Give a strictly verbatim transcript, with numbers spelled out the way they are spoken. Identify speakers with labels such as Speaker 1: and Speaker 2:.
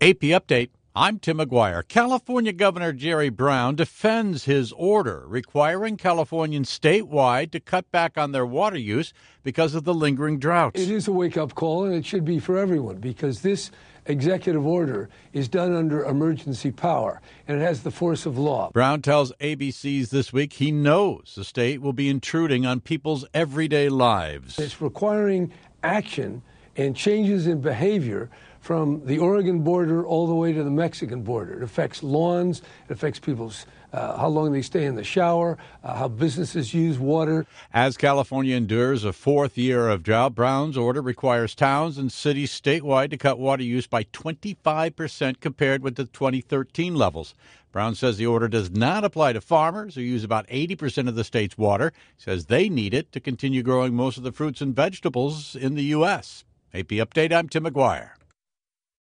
Speaker 1: A P Update. I'm Tim McGuire. California Governor Jerry Brown defends his order requiring Californians statewide to cut back on their water use because of the lingering droughts.
Speaker 2: It is a wake-up call, and it should be for everyone, because this executive order is done under emergency power, and it has the force of law.
Speaker 1: Brown tells A B C's This Week he knows the state will be intruding on people's everyday lives.
Speaker 2: It's requiring action and changes in behavior from the Oregon border all the way to the Mexican border. It affects lawns, it affects people's, uh, how long they stay in the shower, uh, how businesses use water.
Speaker 1: As California endures a fourth year of drought, Brown's order requires towns and cities statewide to cut water use by twenty-five percent compared with the twenty thirteen levels. Brown says the order does not apply to farmers who use about eighty percent of the state's water. He says they need it to continue growing most of the fruits and vegetables in the U S. A P Update, I'm Tim McGuire.